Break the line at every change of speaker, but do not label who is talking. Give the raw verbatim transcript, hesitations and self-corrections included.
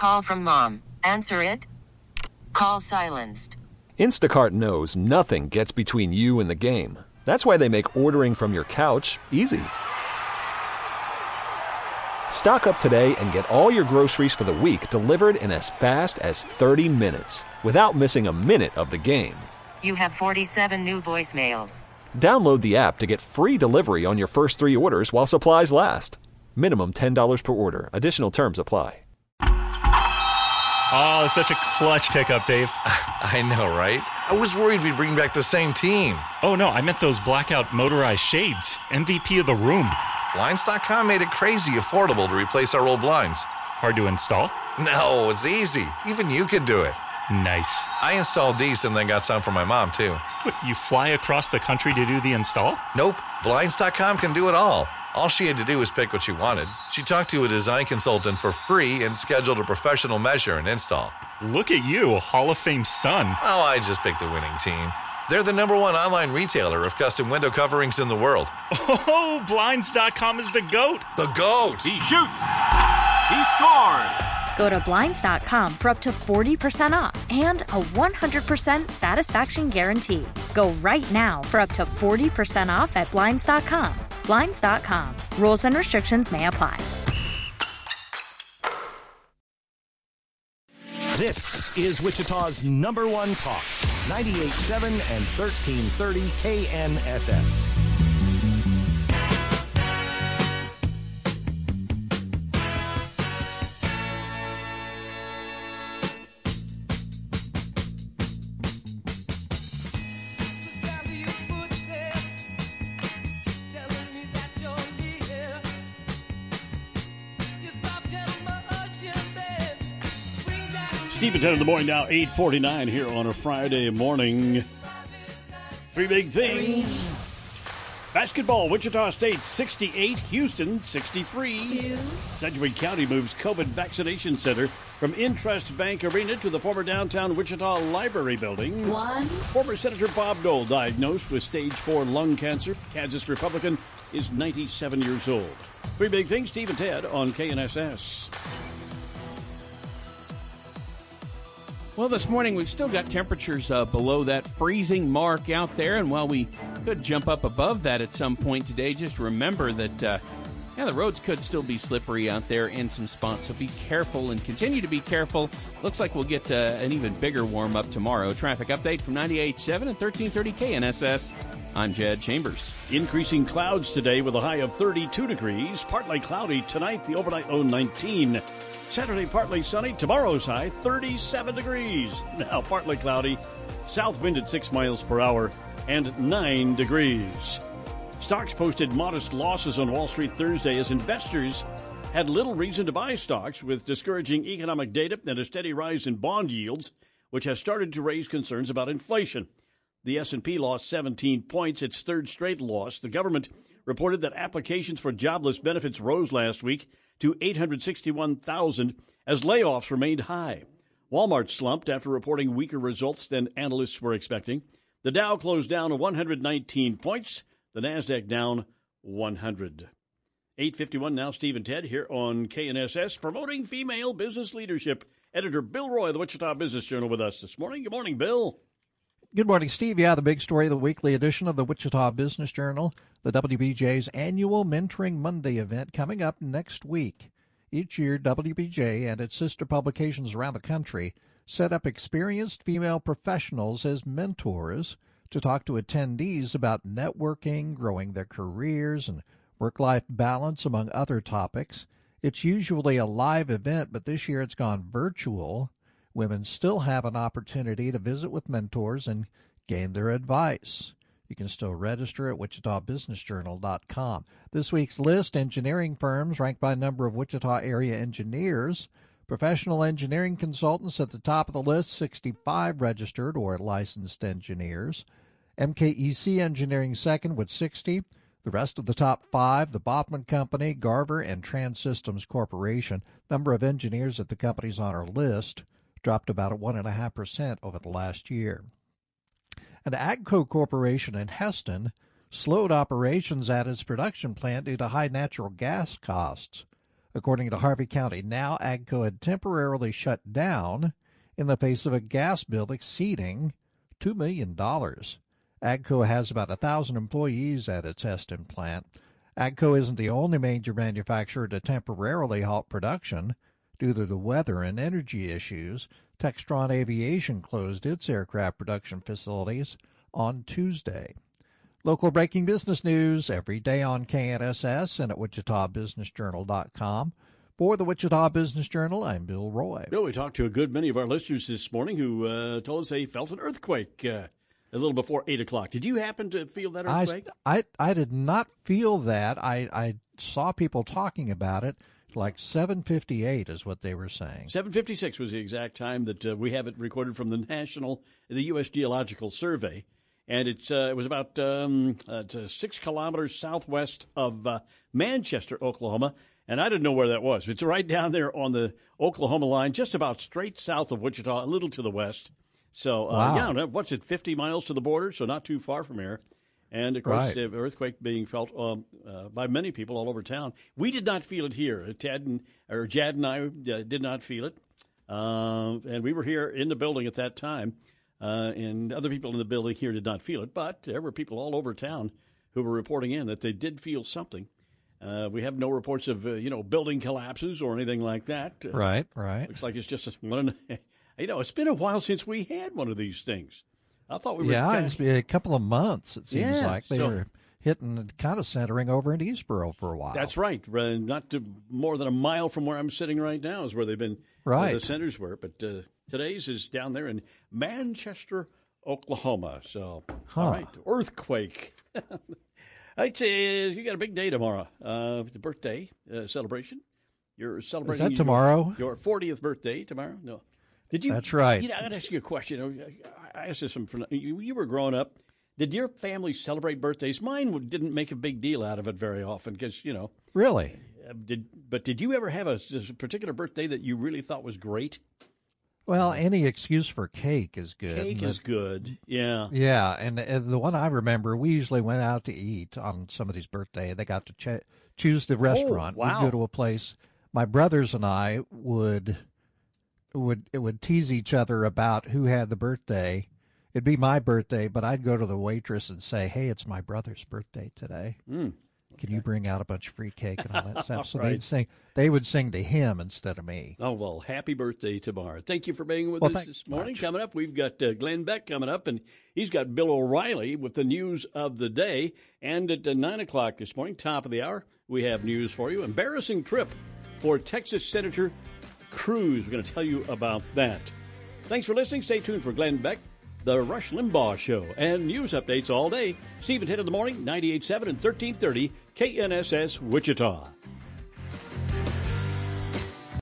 call from mom. Answer it. Call silenced.
Instacart knows nothing gets between you and the game. That's why they make ordering from your couch easy. Stock up today and get all your groceries for the week delivered in as fast as thirty minutes without missing a minute of the game.
You have forty-seven new voicemails.
Download the app to get free delivery on your first three orders while supplies last. Minimum ten dollars per order. Additional terms apply.
Oh, such a clutch pickup, Dave.
I know, right? I was worried we'd bring back the same team.
Oh, no, I meant those blackout motorized shades. M V P of the room.
Blinds dot com made it crazy affordable to replace our old blinds.
Hard to install?
No, it's easy. Even you could do it.
Nice.
I installed these and then got some for my mom, too.
What, you fly across the country to do the install?
Nope. Blinds dot com can do it all. All she had to do was pick what she wanted. She talked to a design consultant for free and scheduled a professional measure and install.
Look at you, Hall of Fame son.
Oh, I just picked the winning team. They're the number one online retailer of custom window coverings in the world.
Oh, Blinds dot com is the GOAT.
The GOAT.
He shoots. He scores.
Go to Blinds dot com for up to forty percent off and a one hundred percent satisfaction guarantee. Go right now for up to forty percent off at Blinds dot com. Blinds dot com. Rules and restrictions may apply.
This is Wichita's number one talk, ninety-eight point seven and thirteen thirty K N S S.
Steve and Ted in the morning now, eight forty-nine here on a Friday morning. Three big things. Basketball, Wichita State sixty-eight, Houston sixty-three.
Two.
Sedgwick County moves COVID vaccination center from Intrust Bank Arena to the former downtown Wichita Library building.
One.
Former Senator Bob Dole diagnosed with stage four lung cancer. Kansas Republican is ninety-seven years old. Three big things, Steve and Ted on K N S S.
Well, this morning we've still got temperatures uh, below that freezing mark out there, and while we could jump up above that at some point today, just remember that uh, yeah, the roads could still be slippery out there in some spots, so be careful and continue to be careful. Looks like we'll get uh, an even bigger warm-up tomorrow. Traffic update from ninety-eight point seven and thirteen thirty K N S S. I'm Jed Chambers.
Increasing clouds today with a high of thirty-two degrees. Partly cloudy tonight, the overnight low nineteen. Saturday, partly sunny. Tomorrow's high, thirty-seven degrees. Now, partly cloudy. South wind at six miles per hour and nine degrees. Stocks posted modest losses on Wall Street Thursday as investors had little reason to buy stocks with discouraging economic data and a steady rise in bond yields, which has started to raise concerns about inflation. The S and P lost seventeen points, its third straight loss. The government reported that applications for jobless benefits rose last week to eight hundred sixty-one thousand as layoffs remained high. Walmart slumped after reporting weaker results than analysts were expecting. The Dow closed down one hundred nineteen points. The Nasdaq down one hundred. eight fifty-one now, Steve and Ted here on K N S S, promoting female business leadership. Editor Bill Roy of the Wichita Business Journal with us this morning. Good morning, Bill.
Good morning, Steve. Yeah, the big story of the weekly edition of the Wichita Business Journal, the W B J's annual Mentoring Monday event coming up next week. Each year, W B J and its sister publications around the country set up experienced female professionals as mentors to talk to attendees about networking, growing their careers, and work-life balance, among other topics. It's usually a live event, but this year it's gone virtual. Women still have an opportunity to visit with mentors and gain their advice. You can still register at wichita business journal dot com. This week's list, engineering firms ranked by number of Wichita area engineers. Professional engineering consultants at the top of the list, sixty-five registered or licensed engineers. M K E C Engineering second with sixty. The rest of the top five, the Bachman Company, Garver, and Trans-Systems Corporation. Number of engineers at the companies on our list dropped about one point five percent over the last year. And Agco Corporation in Heston slowed operations at its production plant due to high natural gas costs. According to Harvey County Now, AGCO had temporarily shut down in the face of a gas bill exceeding two million dollars. AGCO has about one thousand employees at its Heston plant. AGCO isn't the only major manufacturer to temporarily halt production due to the weather and energy issues. Textron Aviation closed its aircraft production facilities on Tuesday. Local breaking business news every day on K N S S and at Wichita Business Journal dot com. For the Wichita Business Journal, I'm Bill Roy.
Bill, we talked to a good many of our listeners this morning who uh, told us they felt an earthquake uh, a little before eight o'clock. Did you happen to feel that earthquake?
I, I, I did not feel that. I, I saw people talking about it. Like seven fifty-eight is what they were saying.
seven fifty-six was the exact time that uh, we have it recorded from the National, the U S Geological Survey. And it's uh, it was about um, uh, six kilometers southwest of uh, Manchester, Oklahoma. And I didn't know where that was. It's right down there on the Oklahoma line, just about straight south of Wichita, a little to the west. So, uh,
wow.
yeah, what's it, fifty miles to the border, so not too far from here. And, of course,
right.
the earthquake being felt um, uh, by many people all over town. We did not feel it here. Ted and, or Jad and I uh, did not feel it. Uh, and we were here in the building at that time. Uh, and other people in the building here did not feel it, but there were people all over town who were reporting in that they did feel something. Uh, we have no reports of, uh, you know, building collapses or anything like that. Uh,
right, right.
Looks like it's just a, one. You know, it's been a while since we had one of these things. I thought we were.
Yeah,
kinda,
it's been a couple of months, it seems
yeah,
like. They
so,
were hitting, kind of centering over in Eastboro for a while.
That's right. Uh, not to, more than a mile from where I'm sitting right now is where they've been,
right.
where the centers were. But uh, today's is down there in Manchester, Oklahoma. So,
huh.
all right, earthquake. I'd say you got a big day tomorrow. Uh, the birthday uh, celebration. You're celebrating.
Is that tomorrow?
Your, your fortieth birthday tomorrow? No. Did you?
That's right.
You know, I got to ask you a question. I asked this from you, you were growing up. Did your family celebrate birthdays? Mine didn't make a big deal out of it very often because, you know.
Really?
Uh, did But did you ever have a, a particular birthday that you really thought was great?
Well, any excuse for cake is good.
Cake is good, yeah.
Yeah, and, and the one I remember, we usually went out to eat on somebody's birthday. They got to ch- choose the restaurant.
Oh, wow.
We'd go to a place. My brothers and I would would it would tease each other about who had the birthday. It'd be my birthday, but I'd go to the waitress and say, "Hey, it's my brother's birthday today.
Mm, okay.
Can you bring out a bunch of free cake and all that stuff?" So
right.
they'd sing. They would sing to him instead of me.
Oh, well, happy birthday tomorrow. Thank you for being with
well,
us this morning. Much. Coming up, we've got uh, Glenn Beck coming up, and he's got Bill O'Reilly with the news of the day. And at uh, nine o'clock this morning, top of the hour, we have news for you. Embarrassing trip for Texas Senator Cruz. We're going to tell you about that. Thanks for listening. Stay tuned for Glenn Beck, the Rush Limbaugh Show, and news updates all day. Steve and Ted in the morning, ninety-eight point seven and thirteen thirty K N S S Wichita.